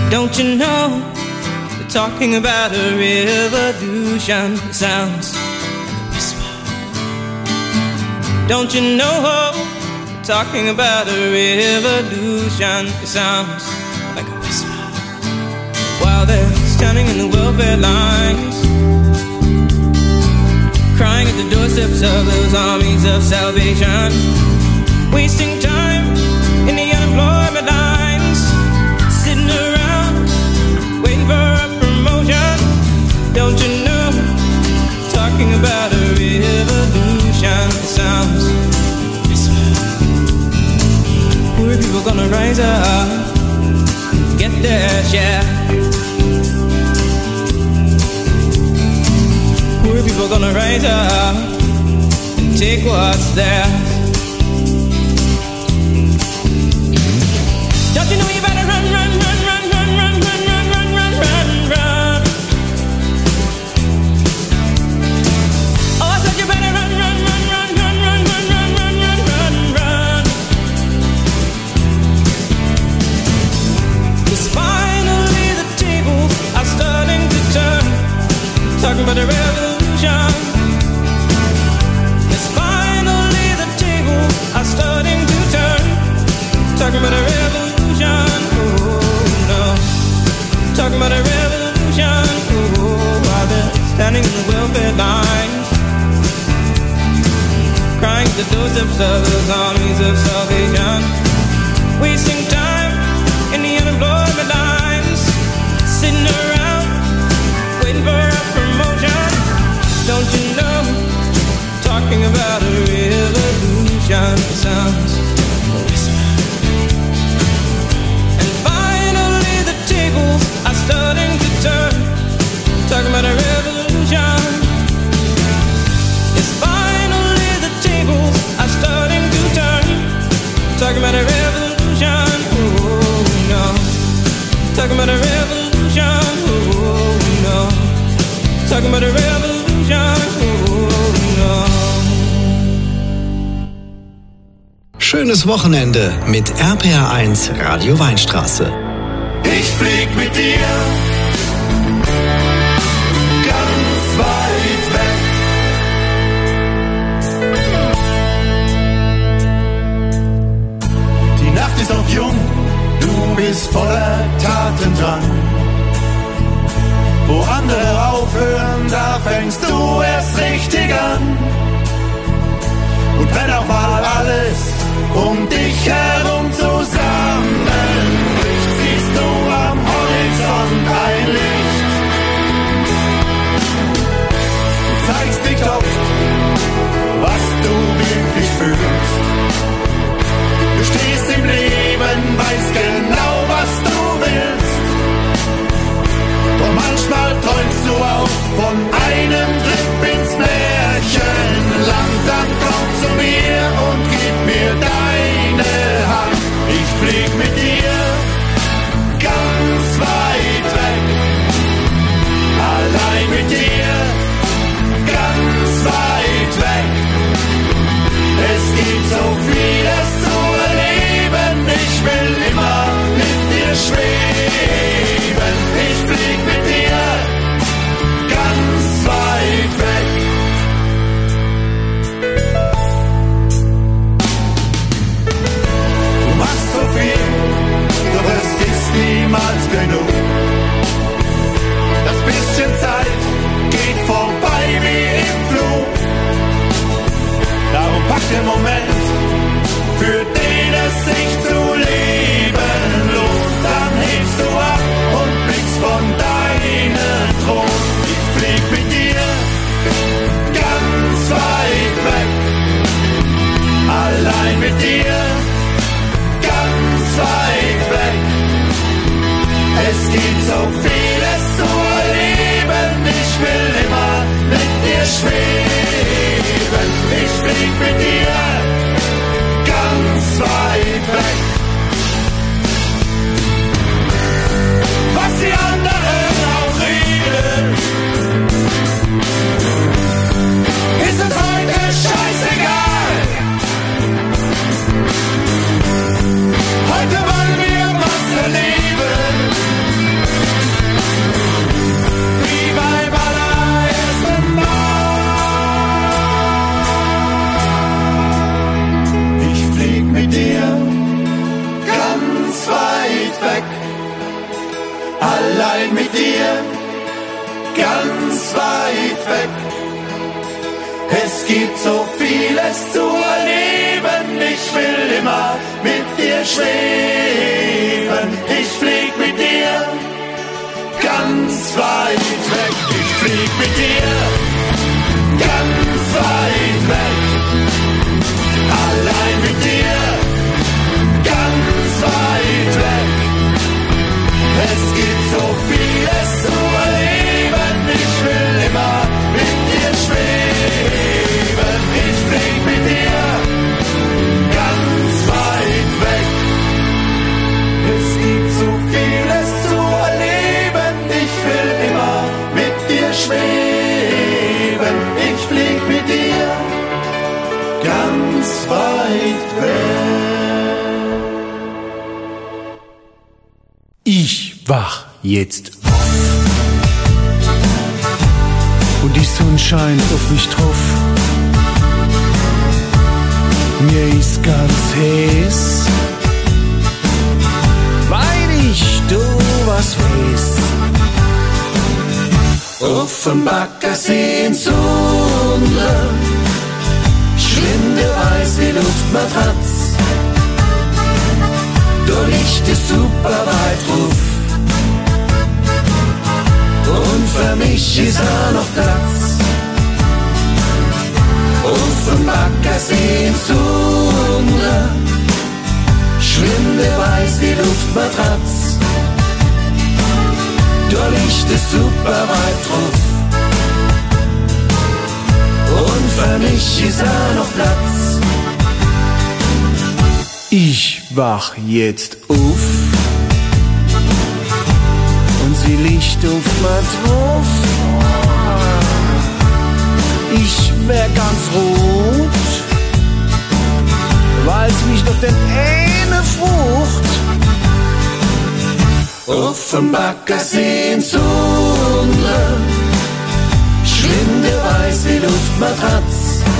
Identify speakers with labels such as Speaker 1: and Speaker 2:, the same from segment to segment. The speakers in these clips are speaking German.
Speaker 1: Don't you know, they're talking about a revolution. It sounds like a whisper. Don't you know, they're talking about a revolution. It sounds like a whisper. While they're standing in the welfare lines, crying at the doorsteps of those armies of salvation, wasting time in the unemployment lines, sitting around waiting for a promotion. Don't you know, talking about a revolution. It sounds whisper. Poor people gonna rise up, get their share. Poor people gonna rise up and take what's theirs. Don't you know you better run, run, run, run, run, run, run, run, run, run, run, run. Oh, I said you better run, run, run, run, run, run, run, run, run, run, run, run. 'Cause finally the tables are starting to turn, talking about the revolution. Yes, finally the tables are starting to turn, talking about a revolution. Oh no, talking about a revolution. Oh, while they're standing in the welfare lines, crying at the doorsteps of those armies of salvation, wasting time in the unemployment lines, sitting around waiting for a promotion. Don't you know, talking about a revolution. It sounds like a whisper. And finally the tables are starting to turn, talking about a revolution. Yes, finally the tables are starting to turn, talking about a revolution. Oh no, talking about a revolution. Oh no, talking about a revolution. Oh no.
Speaker 2: Schönes Wochenende mit RPR1 Radio Weinstraße.
Speaker 3: Ich flieg mit dir ganz weit weg. Die Nacht ist noch jung, du bist voller Tatendrang. Wo andere aufhören, da fängst du erst richtig an. Und wenn auch mal alles um dich herum zusammenbricht, siehst du am Horizont ein Licht. Du zeigst nicht oft, was du wirklich fühlst. Du stehst im Leben, weißt genau, was du willst. Doch manchmal träumst du auch von einem Trip ins Märchenland. Dann komm zu mir und gib mir deine allein mit dir, ganz weit weg. Es gibt so vieles zu erleben, ich will immer mit dir schweben. Ich flieg mit dir ganz weit weg. Ich flieg mit dir ganz weit weg. Allein mit dir ganz weit weg. Es gibt so vieles zu erleben, ich will immer mit dir schweben. Ich flieg mit dir ganz weit weg. Es gibt so vieles zu erleben, ich will immer mit dir schweben. Ich flieg mit dir ganz weit weg.
Speaker 4: Ich wach jetzt auf und die Sonne scheint auf mich drauf. Mir ist ganz heiß, weil ich du was weiß. Auf dem Baggersee in Sonne, schwinde weiß wie Luftmatratz. Da liegt es super weit drauf und für mich ist auch noch Platz. Auf dem Baggersee in Sonne, schwinde weiß wie Luftmatratz. Da liegt es super weit drauf und für mich ist auch noch Platz. Ich wach jetzt auf und sie liegt auf mir drauf. Ich wär ganz rot, weil's mich doch den eine Frucht auf dem Baggersee in Sonne, schwinde weiß wie Luftmatratz.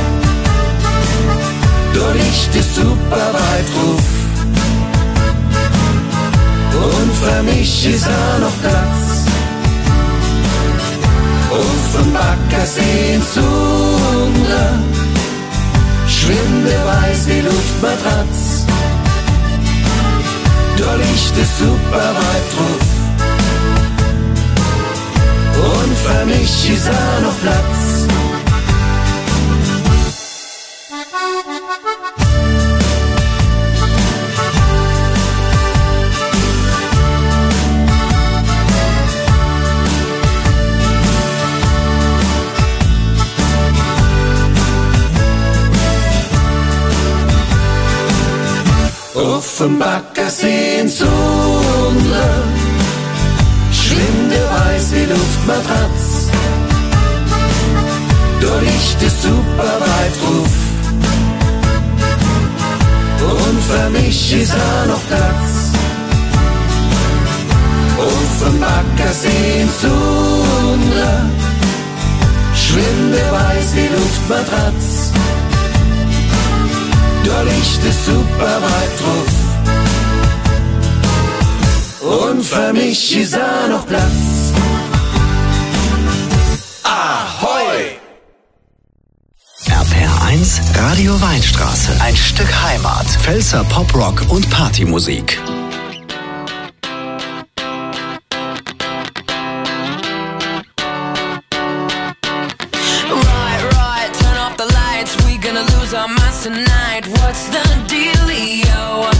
Speaker 4: Da liegt es super weit drauf und für mich ist auch noch Platz. Auf dem Baggersee in Sonne, schwinde weiß wie Luftmatratz. Da liegt es super weit drauf und für mich ist auch noch Platz. Auf dem Baggersee in Sonne, schwinde weiß wie Luftmatratz. Da liegt es super weit drauf und für mich ist auch noch Platz. Auf dem Baggersee in Sonne, schwinde weiß wie Luftmatratz. Da liegt es super weit drauf und für mich ist auch noch Platz. Ahoi!
Speaker 2: RPR1 Radio Weinstraße. Ein Stück Heimat. Pfälzer Poprock und Partymusik.
Speaker 5: Our minds tonight, what's the dealio?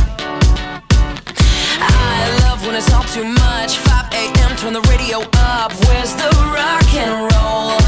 Speaker 5: I love when it's all too much. 5 a.m. turn the radio up. Where's the rock and roll?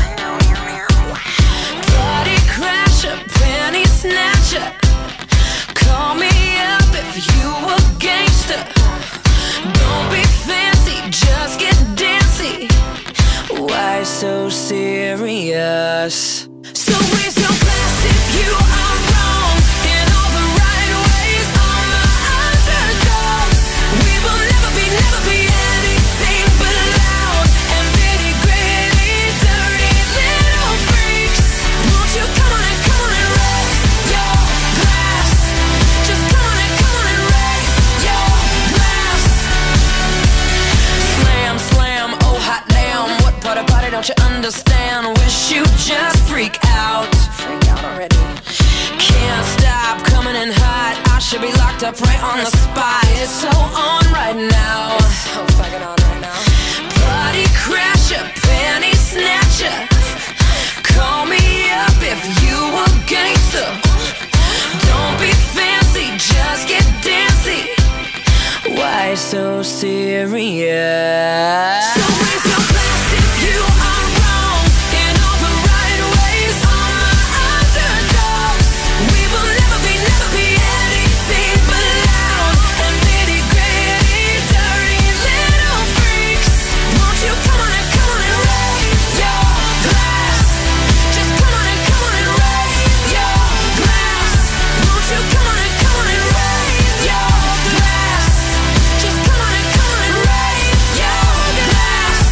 Speaker 5: Party crasher, penny snatcher. Call me up if you a gangster. Don't be fancy, just get dancy. Why so serious? So raise your glass if you are wrong in all the right ways. All my underdogs, we will never be anything but loud and bitty, gritty, dirty little freaks. Won't you come on and raise your glass? Just come on and raise your glass. Slam, slam should be locked up right on the spot. It's so on right now. It's so fucking on right now. Body crasher, panty snatcher. Call me up if you a gangster. Don't be fancy, just get dancy. Why so serious? So raise your glass if you are wrong in all the right ways. All my underdogs, we will never be anything but loud and nitty gritty, dirty little freaks. Won't you come on and raise your glass? Just come on and raise your glass. Won't you come on and raise your glass? Just come on and raise your glass.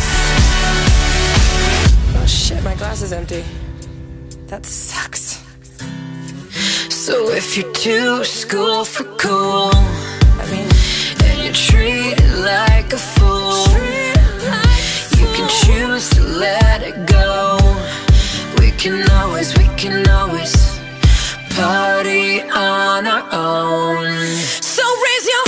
Speaker 5: Oh shit, my glass is empty. That sucks. So if you're too school for cool, and you're treated like a fool, you can choose to let it go. We can always party on our own. So raise your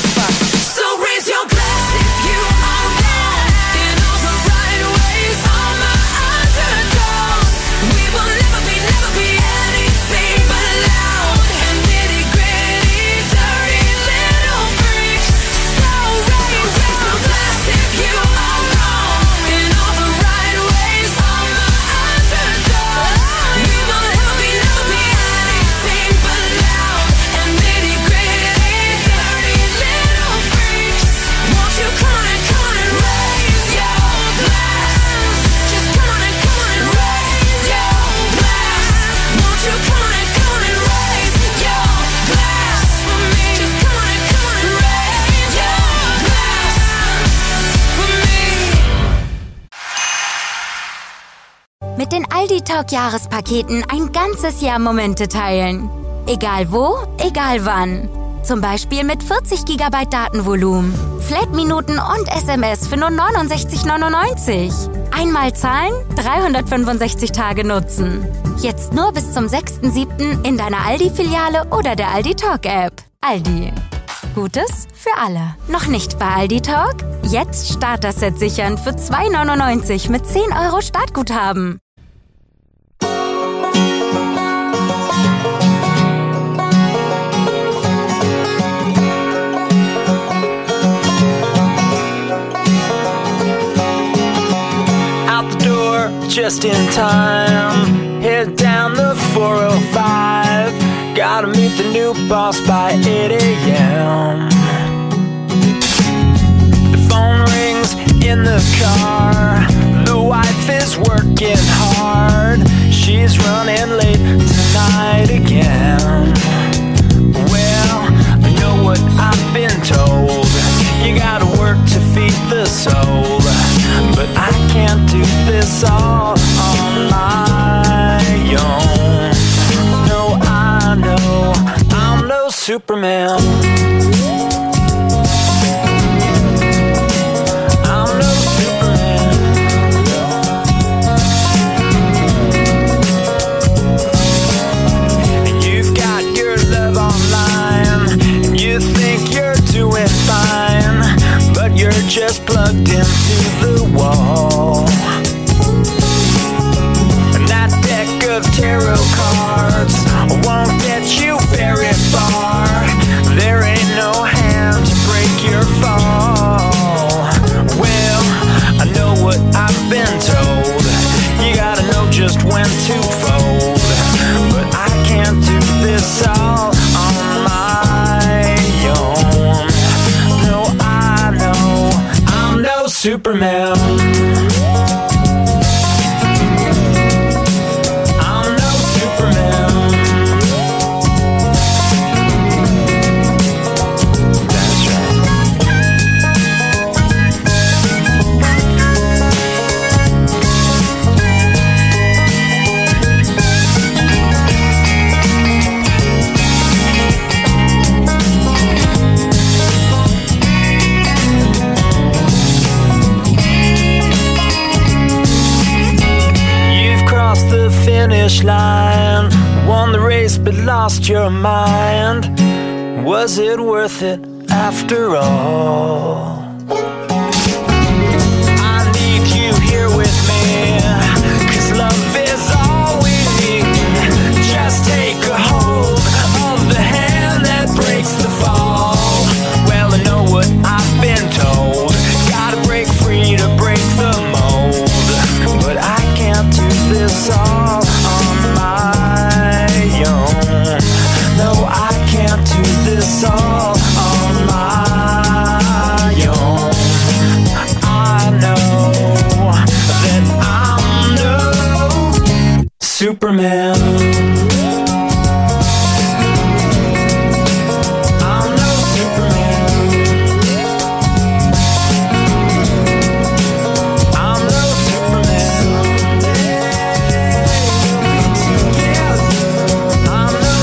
Speaker 5: glass if you are wrong in all the right ways. All my underdogs, we will never be anything but loud and nitty gritty, dirty little freaks. So raise your glass if you are wrong in all the right ways. All my underdogs, we will never be anything but loud and nitty gritty, dirty little freaks. Won't you come on and raise your glass? Just come on and raise your glass. Won't you come on and raise your glass for me? Just come on and raise your glass for me.
Speaker 6: Mit den Aldi Talk Jahrespaketen ein ganzes Jahr Momente teilen. Egal wo, egal wann. Zum Beispiel mit 40 GB Datenvolumen, Flat-Minuten und SMS für nur 69,99. Einmal zahlen, 365 Tage nutzen. Jetzt nur bis zum 6.7. in deiner Aldi-Filiale oder der Aldi Talk-App. Aldi. Gutes für alle. Noch nicht bei Aldi Talk? Jetzt Starter-Set sichern für 2,99 mit 10 € Startguthaben.
Speaker 7: Out the door, just in time. Head down the 405. Gotta meet the new boss by 8 a.m. The phone rings in the car. The wife is working hard. She's running late tonight again. Well, I know what I've been told. You gotta work to feed the soul. But I can't do this all on my own. No, I know I'm no Superman. I'm no Superman. And you've got your love online, and you think you're doing fine, but you're just plugged into the wall. And that deck of tarot cards won't get you very far. There ain't no hand to break your fall. Well, I know what I've been told. You gotta know just when to fold. But I can't do this all on my own. No, I know I'm no Superman. I'm no Superman. That's right. finish line. Won the race but lost your mind. was it worth it after all? I need you here with me, 'cause love is all we need. Just take a hold of the hand that breaks the fall. Well, I know what I've been told, gotta break free to break the mold. But I can't do this all on my own. No, I can't do this all on my own. I know that I'm no Superman. I'm no Superman. I'm no Superman. I'm no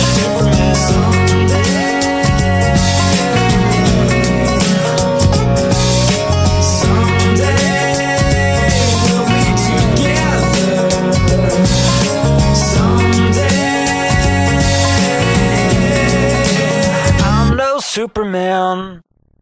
Speaker 7: Superman.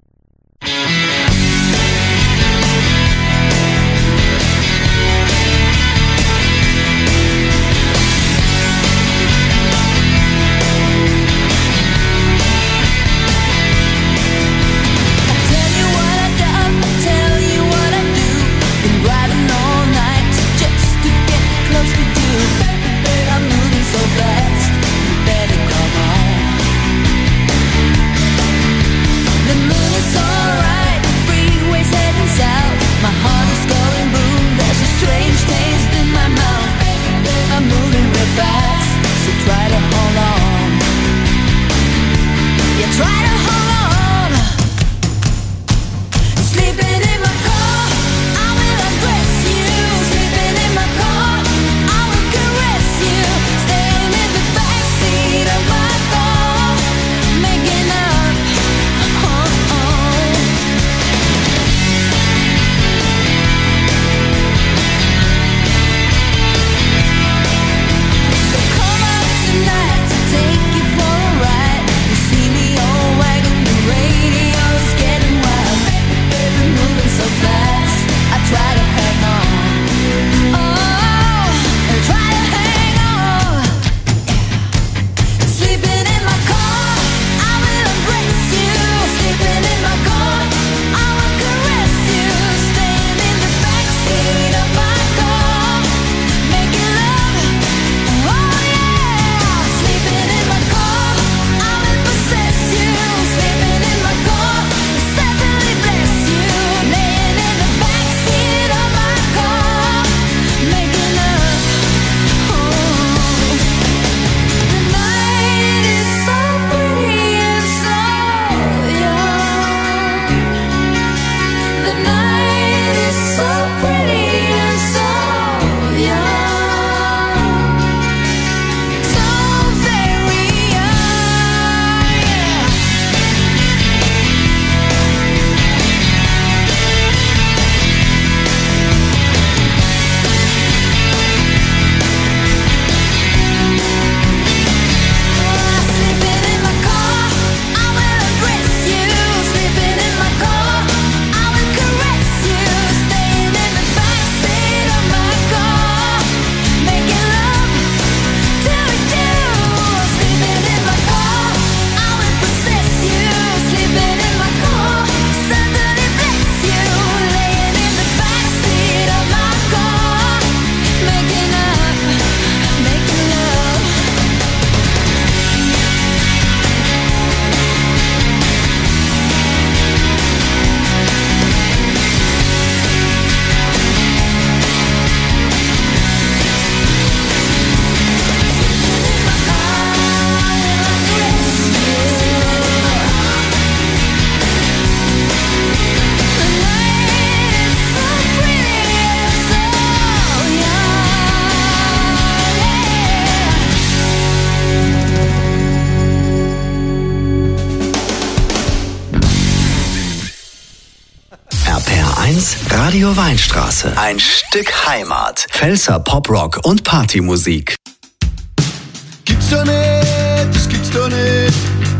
Speaker 2: Radio Weinstraße. Ein Stück Heimat. Pfälzer Poprock und Partymusik.
Speaker 3: Gibt's doch nicht, das gibt's doch nicht.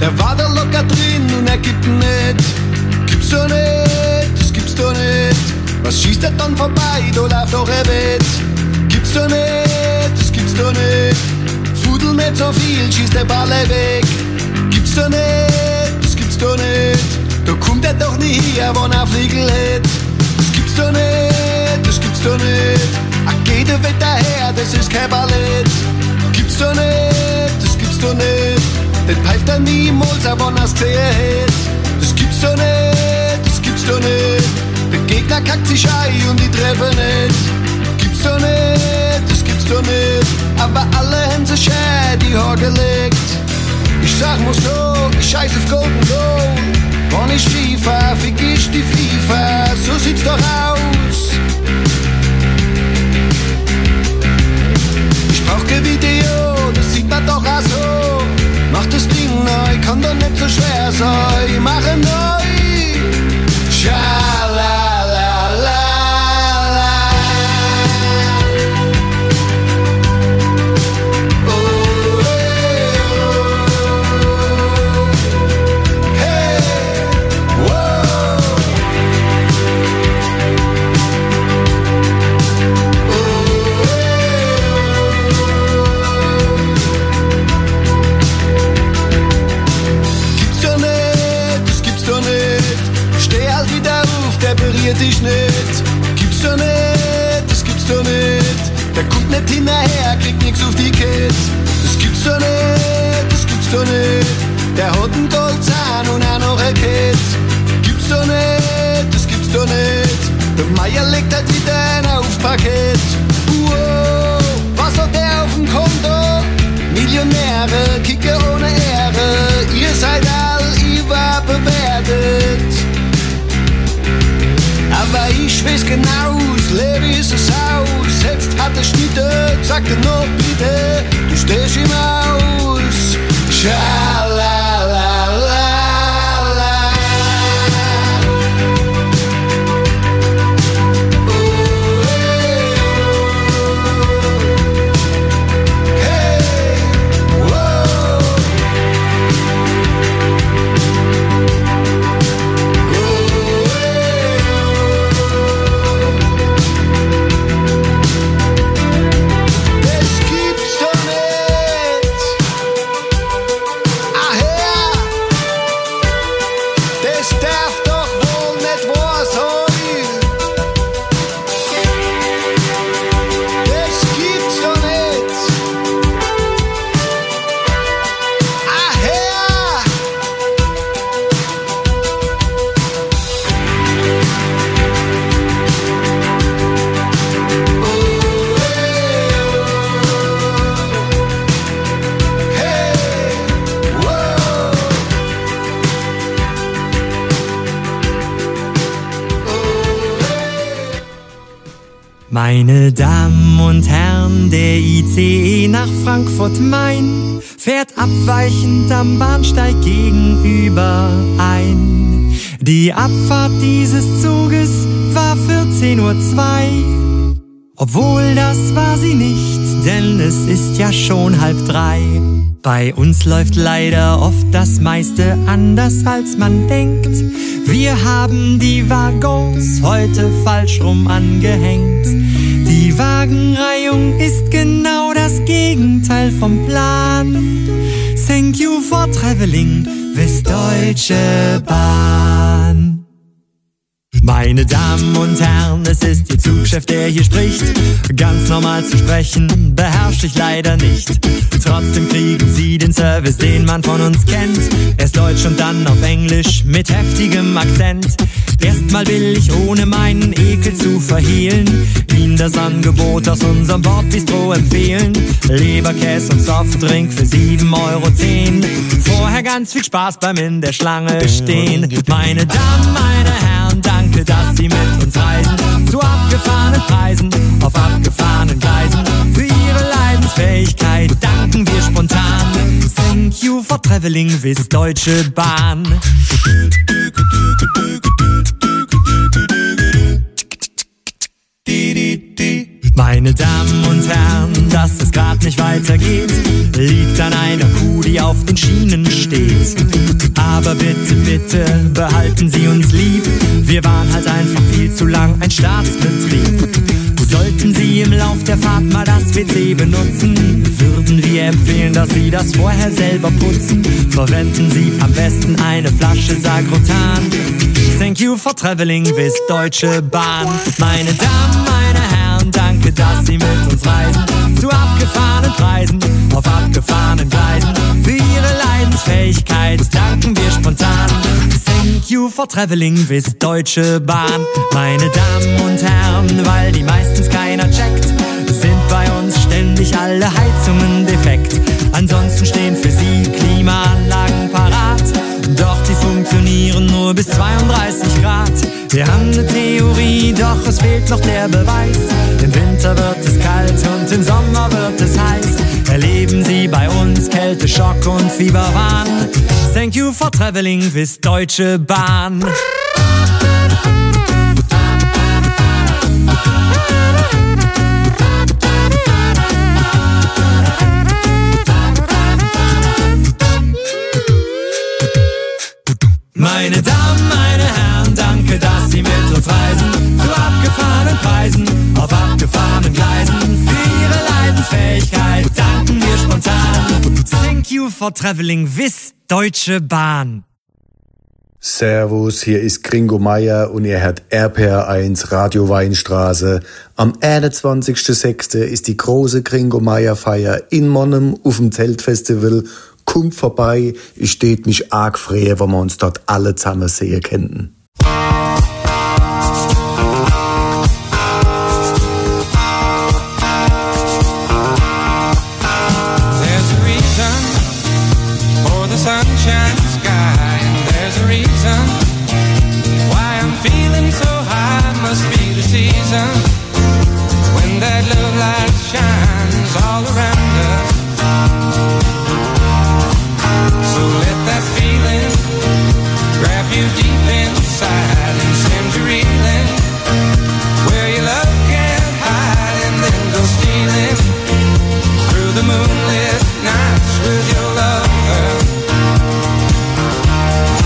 Speaker 8: Er war da locker drin und er gibt nicht. Gibt's doch nicht, das gibt's doch nicht. Was schießt er dann vorbei, da läuft auch ein Bett. Gibt's doch nicht, das gibt's doch nicht. Fudel nicht so viel, schießt der Ball weg. Gibt's doch nicht, das gibt's doch nicht. Da kommt er doch nie her, wenn er Fliegel hätt. Das gibt's doch nicht, das gibt's doch nicht. Ach, geht der Wetter her, das ist kein Ballett. Gibt's doch nicht, das gibt's doch nicht. Den pfeift er niemals, wenn er's gesehen hätt. Das gibt's doch nicht, das gibt's doch nicht. Der Gegner kackt sich ein und die treffen nicht. Gibt's doch nicht, das gibt's doch nicht. Aber alle haben sich schön die Haar gelegt. Ich sag mal so, ich scheiß auf Golden Goal. Wenn ich Skifahr, fick ich die FIFA. So sieht's doch aus. Ich brauch kein Video, das sieht man doch auch so. Mach das Ding neu, kann doch nicht so schwer sein. Mache neu. Schalalala. Berührt dich nicht, gibt's doch nicht, das gibt's doch nicht. Der kommt nicht hinterher, kriegt nix auf die Kette. Das gibt's doch nicht, das gibt's doch nicht. Der hat einen Goldzahn und auch noch eine Kette. Gibt's doch nicht, das gibt's doch nicht. Der Meier legt halt wieder ein Aufpaket. Wow, was hat der auf dem Konto? Millionäre, Kicker ohne Ehre. Ihr seid all überbewertet. Aber ich weiß genau, das Leben ist es aus. Jetzt hat er Schnitte, sagt er noch bitte, du stehst im Haus. Schalalala.
Speaker 9: Meine Damen und Herren, der ICE nach Frankfurt-Main fährt abweichend am Bahnsteig gegenüber ein. Die Abfahrt dieses Zuges war 14:02 Uhr. Obwohl das war sie nicht, denn es ist ja schon 2:30. Bei uns läuft leider oft das meiste anders als man denkt. Wir haben die Waggons heute falsch rum angehängt. Die Wagenreihung ist genau das Gegenteil vom Plan. Thank you for traveling with Deutsche Bahn. Meine Damen und Herren, es ist Ihr Zugchef, der hier spricht. Ganz normal zu sprechen beherrsche ich leider nicht. Trotzdem kriegen Sie den Service, den man von uns kennt. Erst Deutsch und dann auf Englisch mit heftigem Akzent. Erstmal will ich, ohne meinen Ekel zu verhehlen, Ihnen das Angebot aus unserem Bordbistro empfehlen. Leberkäse und Softdrink für 7,10 €. Vorher ganz viel Spaß beim in der Schlange stehen. Meine Damen, meine Herren, danke, dass Sie mit uns reisen. Zu abgefahrenen Preisen, auf abgefahrenen Gleisen. Für Ihre Leidensfähigkeit danken wir spontan. Thank you for traveling with Deutsche Bahn. Meine Damen und Herren, dass es grad nicht weitergeht, liegt an einer Kuh, die auf den Schienen steht. Aber bitte, bitte, behalten Sie uns lieb, wir waren halt einfach viel zu lang ein Staatsbetrieb. Sollten Sie im Lauf der Fahrt mal das WC benutzen, würden wir empfehlen, dass Sie das vorher selber putzen. Verwenden Sie am besten eine Flasche Sagrotan. Thank you for traveling with Deutsche Bahn. Meine Damen, meine Herren, danke, dass Sie mit uns reisen. Zu abgefahrenen Preisen, auf abgefahrenen Gleisen. Für Ihre Leidensfähigkeit danken wir spontan. Thank you for traveling with Deutsche Bahn. Meine Damen und Herren, weil die meistens keiner checkt, sind bei uns ständig alle Heizungen defekt. Ansonsten stehen für Sie Klimaanlagen parat, doch die funktionieren nur bis 32 Grad. Wir haben eine Theorie, doch es fehlt noch der Beweis. Im Winter wird es kalt und im Sommer wird es heiß. Erleben Sie bei uns Kälte, Schock und Fieberwahn. Thank you for traveling with Deutsche Bahn. Meine Damen, meine Herren, danke, dass Sie mit uns reisen. Zu abgefahrenen Preisen, auf abgefahrenen Gleisen. Für Ihre Leidensfähigkeit danken wir spontan. Thank you for traveling with Deutsche Bahn.
Speaker 10: Servus, hier ist Gringo Meier und ihr hört RPR1 Radio Weinstraße. Am 21.06. ist die große Gringo Meier Feier in Monnem auf dem Zeltfestival. Kommt vorbei, ich steht mich arg freue, wenn wir uns dort alle zusammen sehen könnten.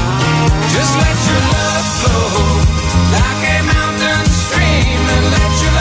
Speaker 1: Just let your love flow like a mountain stream and let your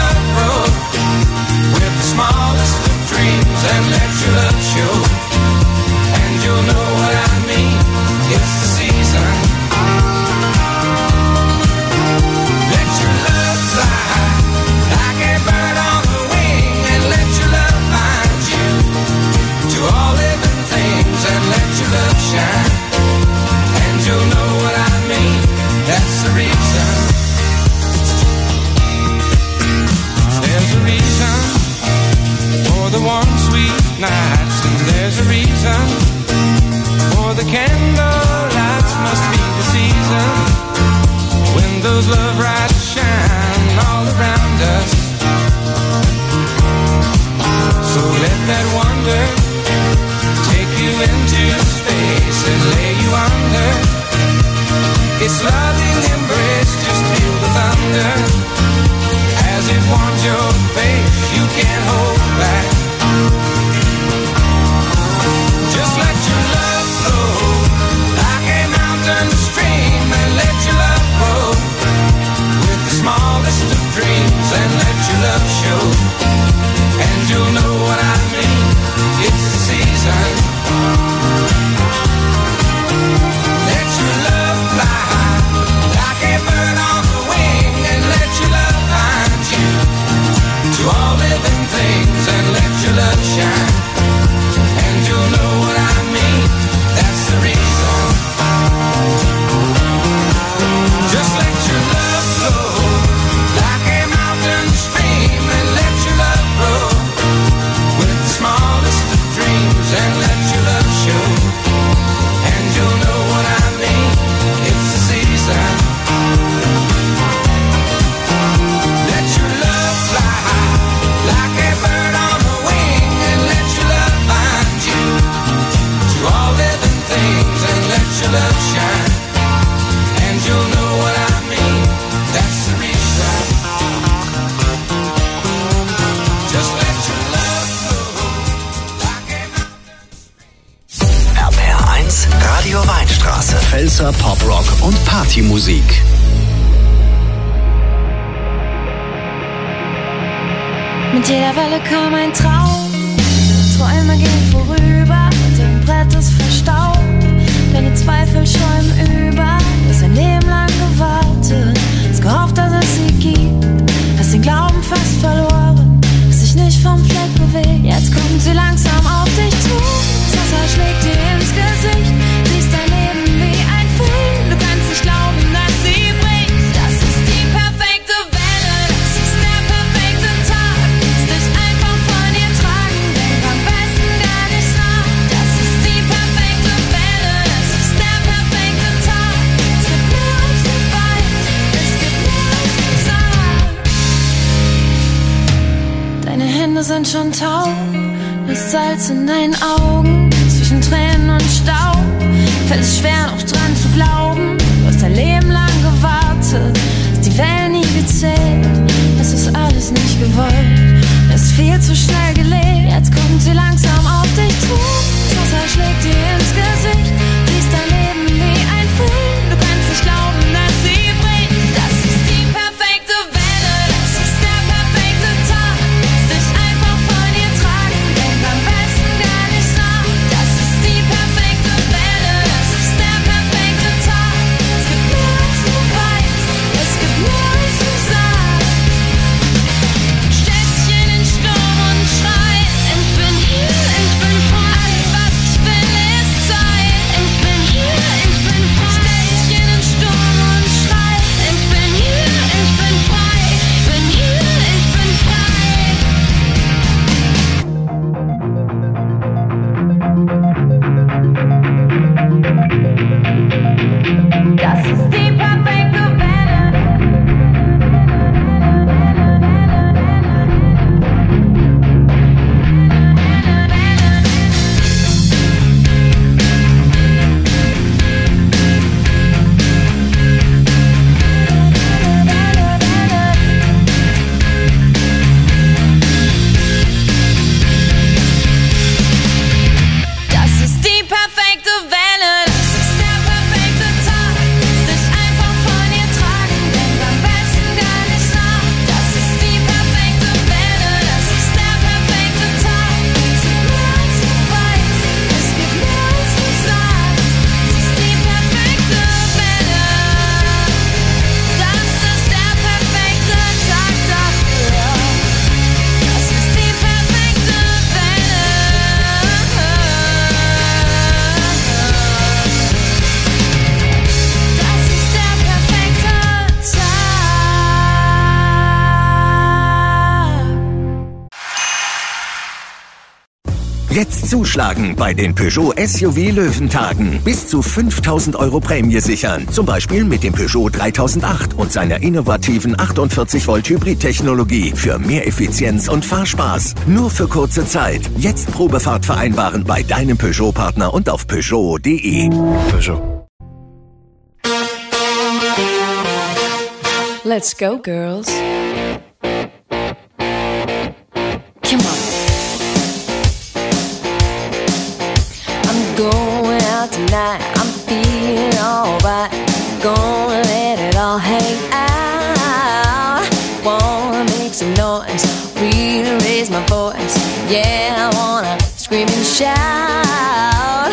Speaker 2: Pfälzer Poprock und Partymusik.
Speaker 5: Mit jeder Welle kam ein Traum, Träume gehen vorüber und im Brett ist verstaubt. Deine Zweifel schäumen über, du hast ein Leben lang gewartet, hast gehofft, dass es sie gibt, hast den Glauben fast verloren, hast dich nicht vom Fleck bewegt. Jetzt kommt sie langsam auf dich zu, das Wasser schlägt dir ins Gesicht, siehst dein Leben wie ein Film, du kannst nicht glauben, dass sie bricht. Das ist die perfekte Welle, das ist der perfekte Tag, lass dich einfach von ihr tragen, denk am besten gar nicht nach. Das ist die perfekte Welle, das ist der perfekte Tag, es gibt mehr als du weißt, es gibt mehr als du sagst. Deine Hände sind schon taub, das Salz in deinen Augen, zwischen Tränen und Staub, fällt es schwer noch dran zu glauben, du hast dein Leben lang gewartet, hast die Wellen nie gezählt, das ist alles nicht gewollt, ist viel zu schnell gelebt. Jetzt kommt sie langsam auf dich zu, das Wasser schlägt dir ins Gesicht, siehst dein Leben wie ein Film, du kannst nicht glauben, dass sie bricht. Das ist die perfekte Welle, das ist der perfekte Tag, lass dich einfach von ihr tragen, denk am besten gar nicht nach. Das ist die perfekte Welle, das ist der perfekte Tag, es gibt mehr als du weißt, es gibt mehr als du sagst. Stellst dich in den Sturm und schreit, ich bin hier, ich bin frei, alles was ich will ist Zeit, ich bin hier, ich bin frei. Stellst dich in den Sturm und schreit, ich bin hier, ich bin frei, ich bin hier, ich bin frei. Das ist die perfekte Welle. Das ist die perfekte Welle, das ist der perfekte Tag, lass dich einfach von ihr tragen, denk am besten gar nicht nach. Das ist die perfekte Welle, das ist der perfekte Tag, es gibt mehr als du weißt, es gibt mehr als du sagst. Das ist die perfekte Welle, das ist der perfekte Tag dafür. Das ist die perfekte Welle. Das ist der perfekte Tag.
Speaker 11: Jetzt zuschlagen bei den Peugeot SUV Löwentagen. Bis zu 5.000 € Prämie sichern. Zum Beispiel mit dem Peugeot 3008 und seiner innovativen 48 Volt Hybrid-Technologie für mehr Effizienz und Fahrspaß. Nur für kurze Zeit. Jetzt Probefahrt vereinbaren bei deinem Peugeot-Partner und auf Peugeot.de.
Speaker 10: Peugeot.
Speaker 5: Let's go, girls. Come on. I'm going out tonight. I'm feeling alright. Gonna let it all hang out. Wanna make some noise. Really raise my voice. Yeah, I wanna scream and shout.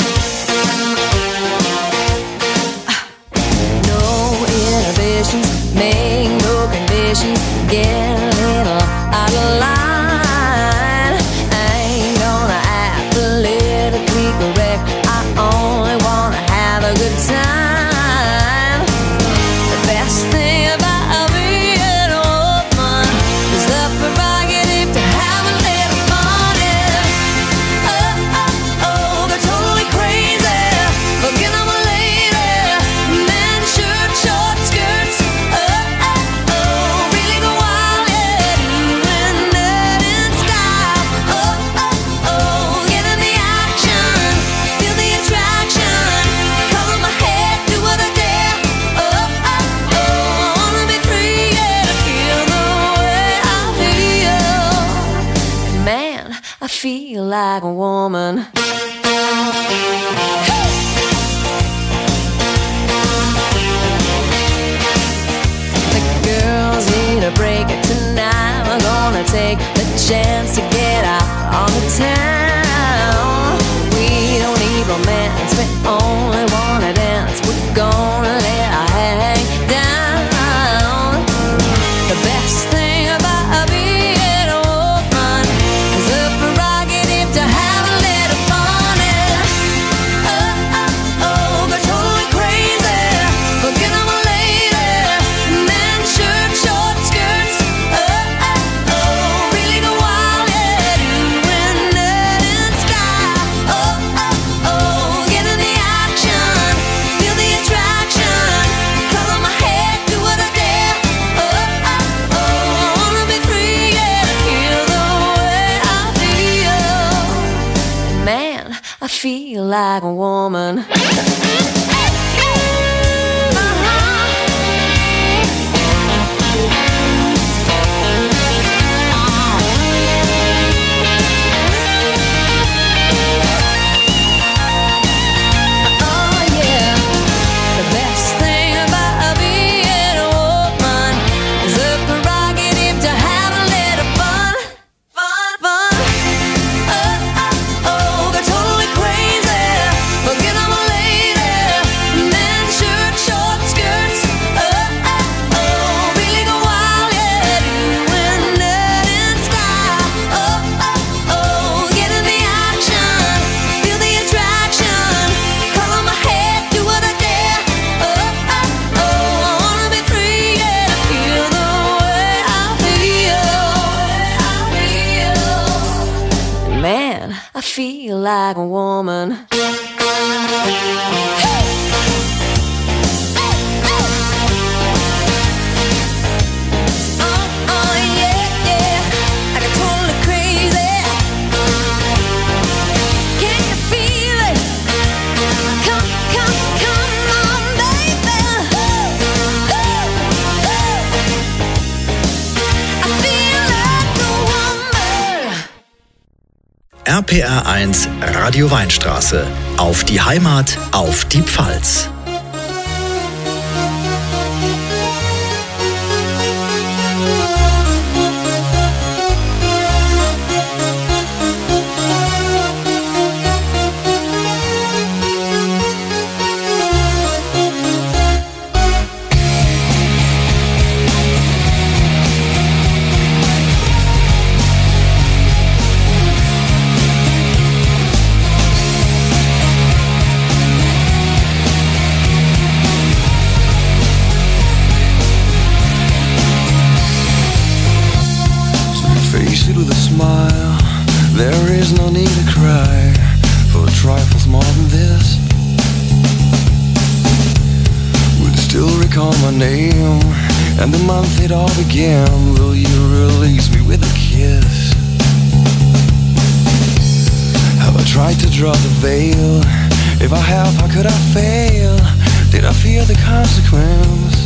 Speaker 5: No inhibitions, make no conditions. Get a little out of line. I ain't gonna act politically correct. I only wanna have a good time. The best thing about being a woman is the prerogative to have a little fun. Oh, oh, oh, they're totally crazy. Looking at my lady, men shirt, short skirts. Oh, oh, oh, really go wild, yeah, doing that in style. Oh, oh, oh, get in the action, feel the attraction. Color my head, do what I dare. Oh, oh, oh, I wanna be free, yeah, to feel the way I feel. Man, I feel like a woman. feel like a woman. I feel like a woman.
Speaker 2: RPR 1 Radio Weinstraße. Auf die Heimat, auf die Pfalz.
Speaker 12: There is no need to cry for trifles more than this. Would still recall my name and the month it all began. Will you release me with a kiss? Have I tried to draw the veil? If I have, how could I fail? Did I fear the consequence?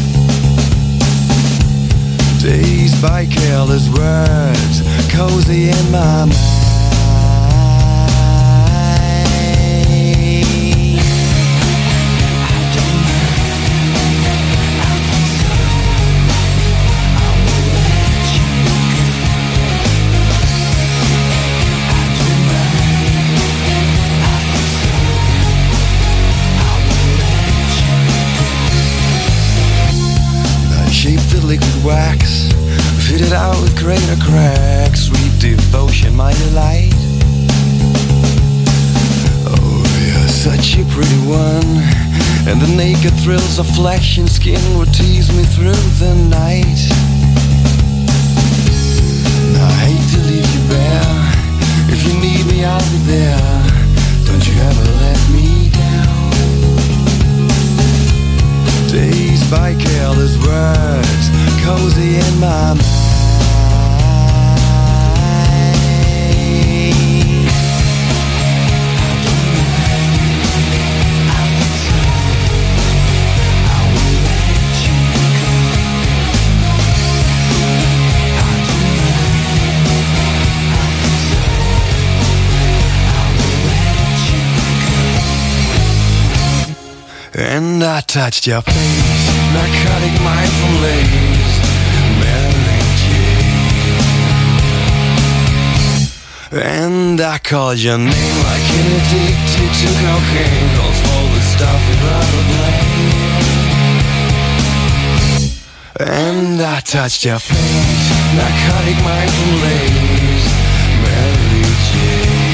Speaker 12: Dazed by careless words, cozy in my mind. Shaped the liquid wax, fitted out with greater cracks. Sweet devotion, my delight. Oh, you're such a pretty one, and the naked thrills of flesh and skin would tease me through the night. And I hate to leave you bare. If you need me, I'll be there. Don't you ever let me down. Dazed by careless words, cozy in my mind. And I touched your face, narcotic mindful lace, Mary Jane. And I called your name like an addicted to cocaine, calls all the stuff we'd rather blame. And I touched your face, narcotic mindful lace, Mary Jane.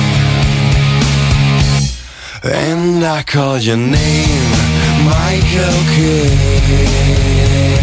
Speaker 12: And I called your name, Michael Kidd.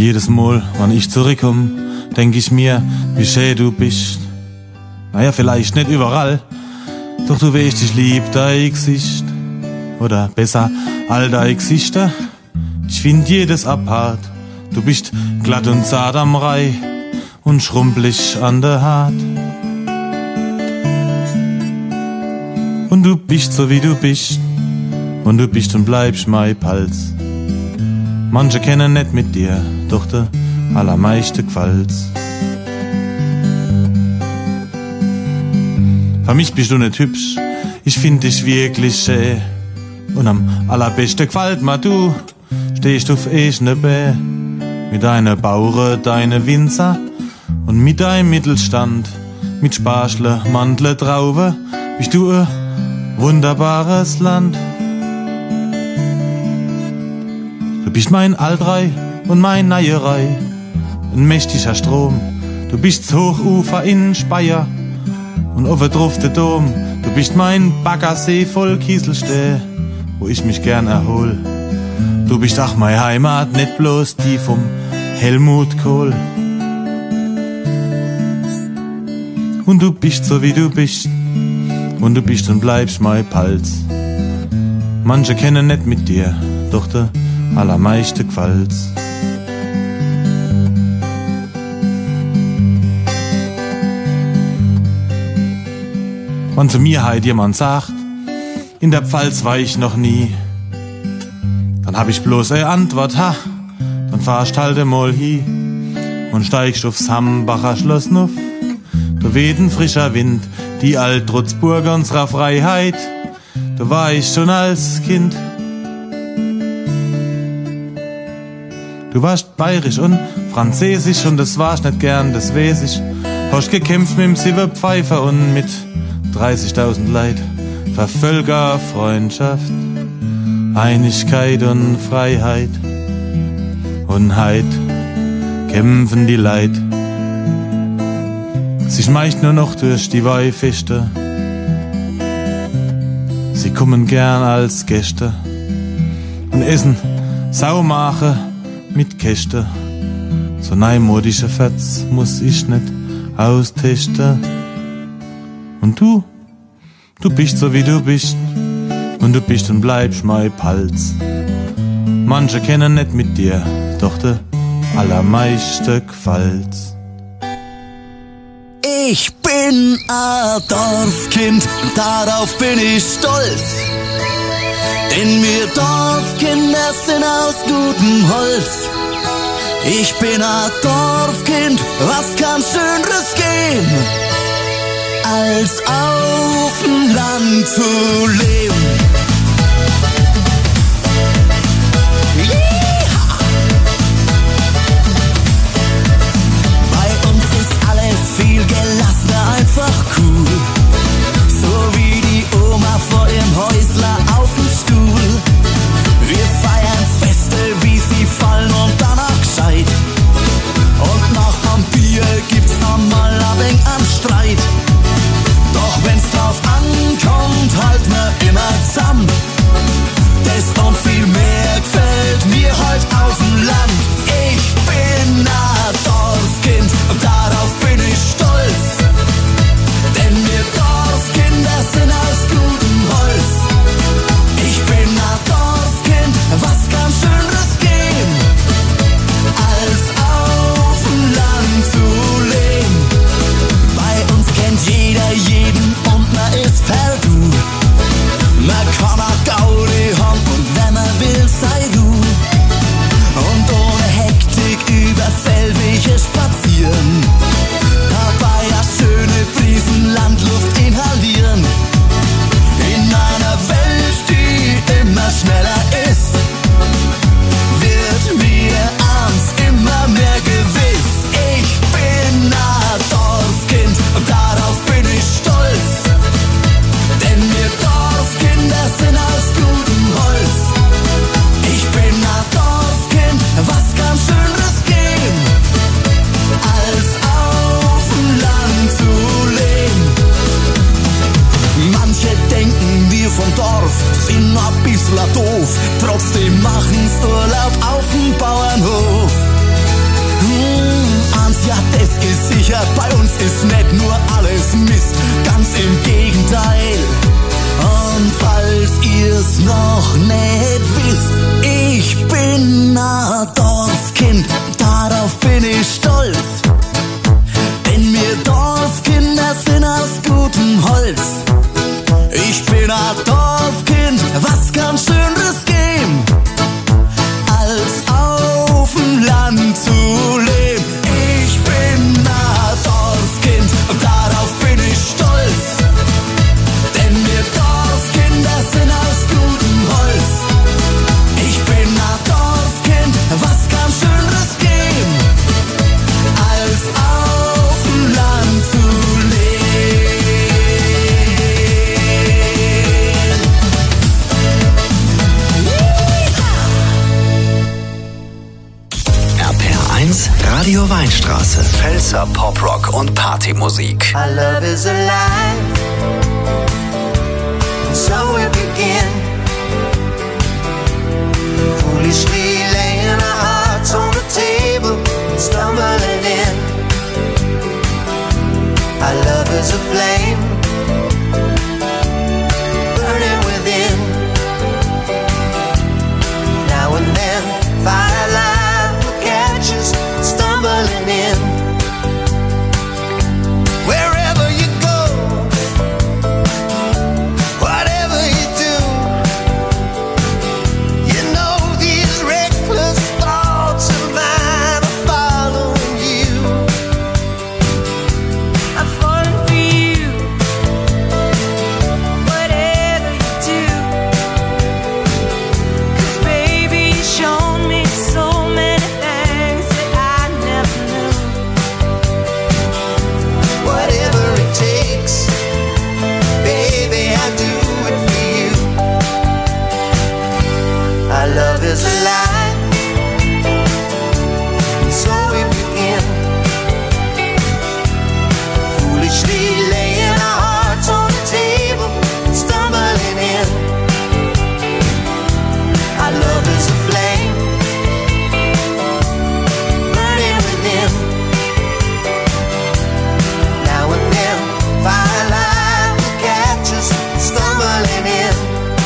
Speaker 13: Jedes Mal, wenn ich zurückkomme, denk ich mir, wie schön du bist. Naja, vielleicht nicht überall, doch du weißt, ich lieb dein Gesicht. Oder besser, all deine Gesichter. Ich find jedes apart. Du bist glatt und zart am Reih und schrumpelig an der Haut. Und du bist so wie du bist. Und du bist und bleibst mein Pals. Manche kennen nicht mit dir, doch der allermeiste gefällt's. Für mich bist du nicht hübsch, ich find dich wirklich schön. Und am allerbesten gefällt mir du, stehst auf eigene Bä. Mit deiner Bauere, deine Winzer und mit deinem Mittelstand. Mit Sparschle, Mandle, Traube, bist du ein wunderbares Land. Du bist mein Altrei und mein Neierei, ein mächtiger Strom. Du bist das Hochufer in Speyer und oben drauf der Dom. Du bist mein Baggersee voll Kieselsteh, wo ich mich gern erhol. Du bist auch meine Heimat, nicht bloß die vom Helmut Kohl. Und du bist so wie du bist, und du bist und bleibst mein Pals. Manche kennen nicht mit dir, doch der allermeiste gefällt's. Wenn zu mir heut jemand sagt, in der Pfalz war ich noch nie, dann hab ich bloß eine Antwort, ha, dann fahrst halt einmal hi und steigst aufs Hambacher Schloss nuff. Da weht ein frischer Wind, die Alt-Trutzburg unserer Freiheit, da war ich schon als Kind. Du warst bayerisch und französisch und das warst nicht gern, das weiß ich. Hast gekämpft mit dem Silberpfeifer und mit 30.000 Leid. Für Völkerfreundschaft, Einigkeit und Freiheit. Und heut kämpfen die Leid. Sie schmeicht nur noch durch die Weihfeste. Sie kommen gern als Gäste und essen Saumache mit Käste. So neumodische Fetz muss ich nicht austesten. Und du bist so wie du bist, und du bist und bleibst mein Pals. Manche kennen nicht mit dir, doch der allermeiste gefällt's.
Speaker 8: Ich bin ein Dorfkind, darauf bin ich stolz. Denn wir Dorfkinder sind aus gutem Holz. Ich bin ein Dorfkind, was kann Schöneres geben, als auf dem Land zu leben. Bei uns ist alles viel gelassener, einfach cool. So wie die Oma vor ihrem Häusler auf dem Stuhl. Wir feiern Feste, wie sie fallen und danach gescheit. Und nach am Bier gibt's einmal ein wenig an Streit. Doch wenn's drauf ankommt, halt mir immer Zeit. ein Dorfkind, was kann Schöneres geben, als auf dem Land zu leben. Ich bin ein Dorfkind und darauf bin ich stolz, denn wir Dorfkinder sind aus gutem Holz. Ich bin ein Dorfkind, was kann Schöneres geben, als auf dem Land zu
Speaker 2: Radio Weinstraße. Pfälzer Poprock und Partymusik.
Speaker 4: Our love is alive, and so it began. Foolishly laying our hearts on the table, stumbling in. Our love is a flame, burning within. Now and then, firelight will catch us stumbling in. Wherever you go, whatever you do, you know these reckless thoughts of mine are following you.
Speaker 5: I'm falling for you, whatever you do. 'Cause baby, you've shown me so many things that I never knew.
Speaker 4: Whatever it takes, baby, I'll do it for you. Our love is alive, and so we begin. Foolishly laying our hearts on the table, stumbling in. Our love is a flame, burning within. Now and then, firelight will catch us stumbling in.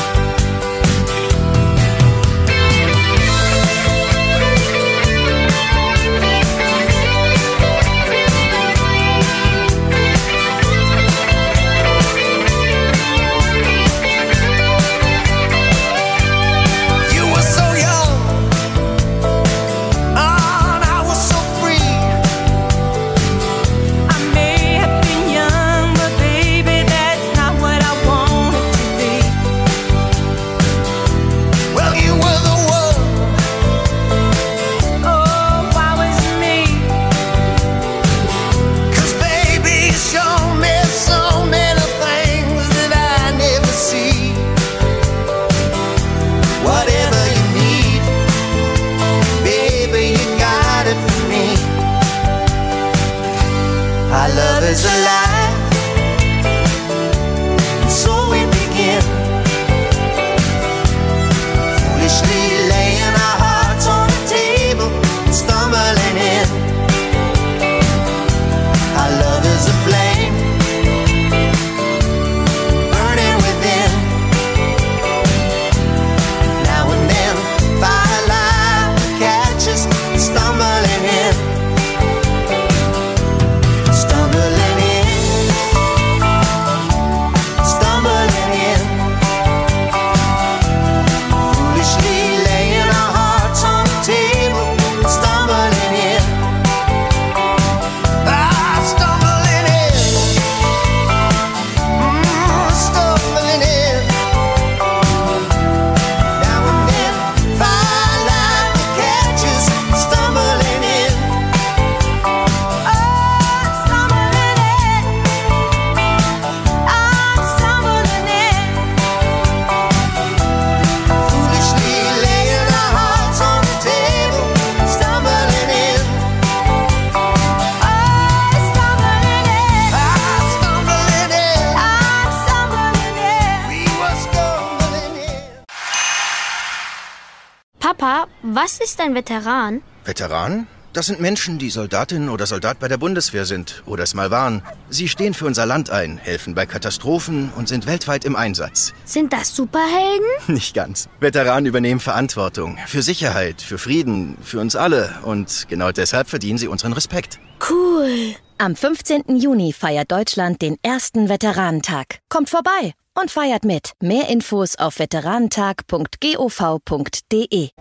Speaker 4: You were so young, and I was so free.
Speaker 5: I may have been young, but baby, that's not what I wanted to be.
Speaker 4: Well, you were the one.
Speaker 5: Oh, why was it me?
Speaker 4: 'Cause baby, you showed me so many things that I never see. Whatever you need, baby, you got it for me. Our love is alive, and so we begin. Foolishly laying our hearts on the table, stumbling in. Our love is a flame, burning within. Now and then, firelight will catch us stumbling in. Stumbling in. Stumbling in. Foolishly laying our hearts on the table, stumbling in. Stumbling in. Stumbling in. Now and then, firelight will catch us stumbling in.
Speaker 5: I'm stumbling in. I'm stumbling in.
Speaker 4: Foolishly laying our hearts on the table, stumbling in.
Speaker 5: I'm stumbling in.
Speaker 4: I'm stumbling in.
Speaker 5: I'm stumbling in.
Speaker 4: We were stumbling in.
Speaker 14: Papa, was ist ein Veteran?
Speaker 15: Veteran? Das sind Menschen, die Soldatin oder Soldat bei der Bundeswehr sind oder es mal waren. Sie stehen für unser Land ein, helfen bei Katastrophen und sind weltweit im Einsatz.
Speaker 14: Sind das Superhelden?
Speaker 15: Nicht ganz. Veteranen übernehmen Verantwortung für Sicherheit, für Frieden, für uns alle. Und genau deshalb verdienen sie unseren Respekt.
Speaker 14: Cool.
Speaker 16: Am 15. Juni feiert Deutschland den ersten Veteranentag. Kommt vorbei und feiert mit. Mehr Infos auf veteranentag.gov.de.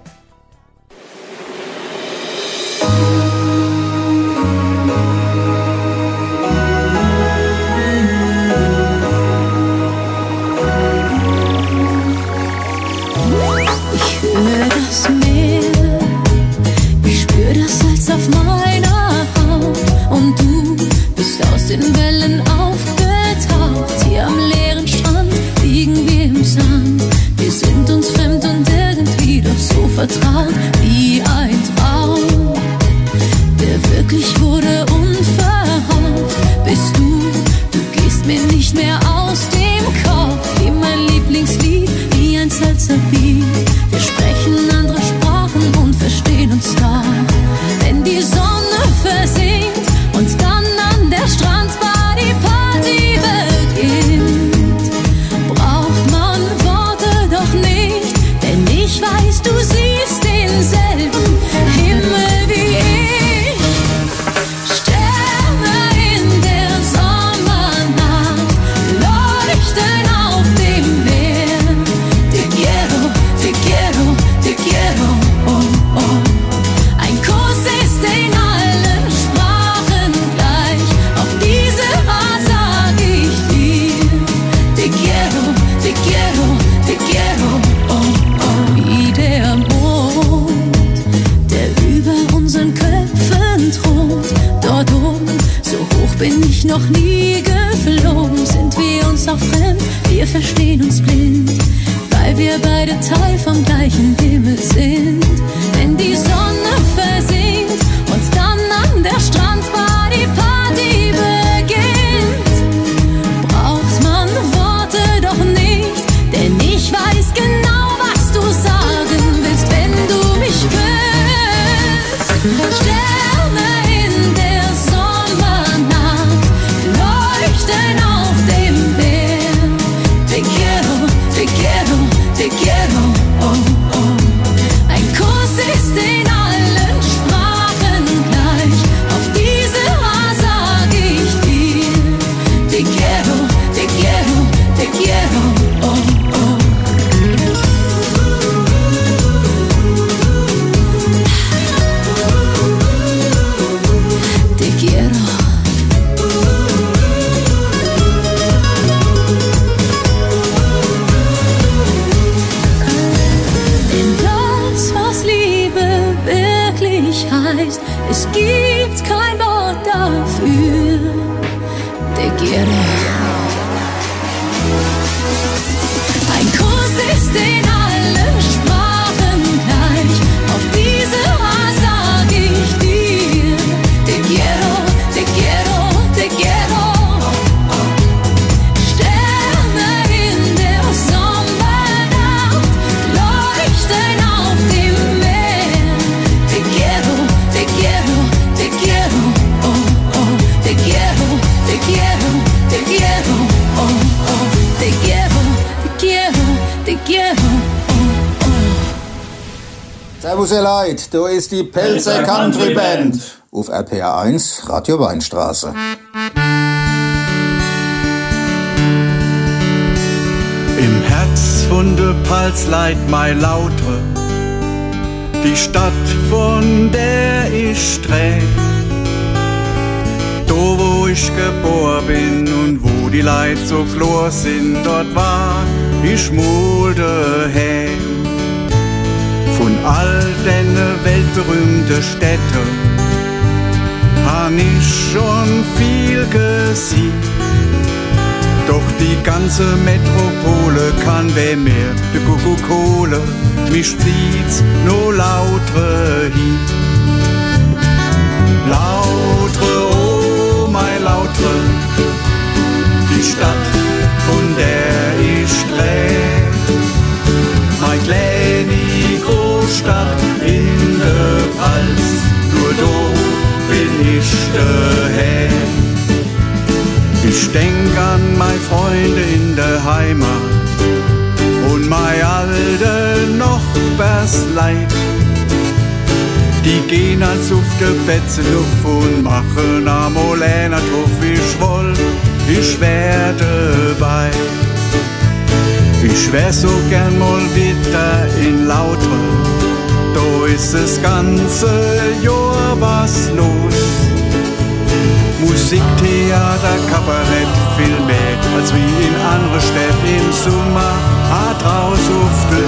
Speaker 5: Ich höre das Meer, ich spür das Salz auf meiner Haut und du bist aus den Wellen aufgetaucht. Hier am leeren Strand liegen wir im Sand. Wir sind uns fremd und irgendwie doch so vertraut wie ein Traum, der wirklich wurde unverhofft. Bist du gehst mir nicht mehr aus dem Kopf, wie mein Lieblingslied, wie ein Salsa-Beat. Wir sprechen andere Sprachen und verstehen uns doch. Wenn die Sonne versinkt und dann an der Strandbar die Party beginnt, braucht man Worte doch nicht, denn ich weiß, du siehst denselben Himmel wie ich. Sterne in der Sommernacht leuchten auf dem Meer. Te quiero, te quiero, te quiero, oh, oh. Ein Kuss ist in allen Sprachen gleich, auf diese Art sag ich dir. Te quiero, te quiero, te quiero, oh, oh. Wie der Mond, der über unseren Köpfen thront. Dort oben, so hoch bin ich noch nie geflogen. Sind wir uns auch fremd, wir verstehen uns blind, weil wir beide Teil vom gleichen Himmel sind. Wenn die Sonne versinkt und dann an der Strandbar die Party beginnt, braucht man Worte doch nicht, denn ich weiß genau, was du sagen willst, wenn du mich küsst. Sterne in der Sommernacht leuchten auf dem Meer. Te quiero, te quiero, te quiero, oh, oh. Ein Kuss ist in allen Sprachen gleich, auf diese Art sag ich dir. Te quiero, te quiero, te quiero, oh, oh. Te quiero. Denn das, was Liebe wirklich heißt, es gibt kein Wort dafür. Te quiero. Ein Kuss ist in allen Sprachen gleich, auf diese Art sag ich dir. Te quiero, te quiero, te quiero. Sterne in der Sommernacht leuchten auf dem Meer. Te quiero, te quiero, te quiero, oh, oh. Te quiero, te quiero, te quiero, oh, oh. Te quiero, te quiero, te quiero, oh, oh.
Speaker 17: Servus ihr Leid, da ist die Pelzer Country Band auf RPR 1 Radio Weinstraße.
Speaker 3: Im Herz von der Palz leit mei Lautre, die Stadt, von der ich sträh. Da wo ich geboren bin und wo die Leid so klar sind, dort war ich mal daheim. Von all den weltberühmten Städten han ich schon viel gesehen. Doch die ganze Metropole kann wer mehr de Coca-Cola, mich zieht's no lautre hin. Lautre, oh mein Lautre, die Stadt, von der ich dreh. Mein kleine Großstadt in der Pfalz, nur da bin ich daheim. Ich denk an meine Freunde in der Heimat und mein alte Nachbarsleid. Die gehen als auf der Betze auf und machen einmal einer drauf, ich woll, ich wär dabei.
Speaker 18: Ich wär so gern mal wieder in Lautre, da ist das ganze Jahr was los. Musik, Theater, Kabarett, viel mehr als wie in andere Städte im Sommer, draus auf der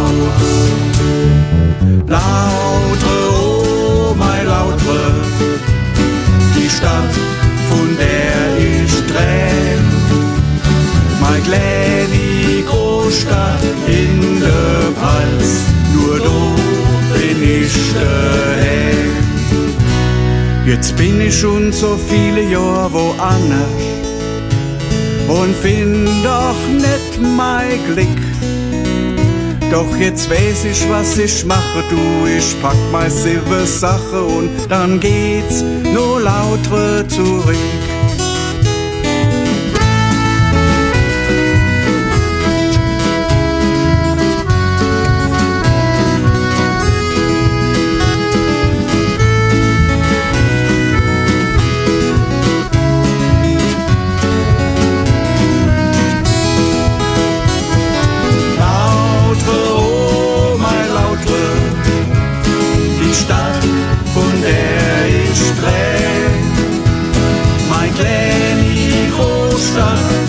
Speaker 18: Straße. Lautre, oh mein Lautre, die Stadt, von der ich träum. Mein kleine Großstadt in der Pfalz, nur da bin ich daheim. Jetzt bin ich schon so viele Jahre woanders und find doch nicht mein Glück. Doch jetzt weiß ich, was ich mache, du, ich pack meine Silbersache und dann geht's nur lauter zurück.
Speaker 3: Mein kleine Großstadt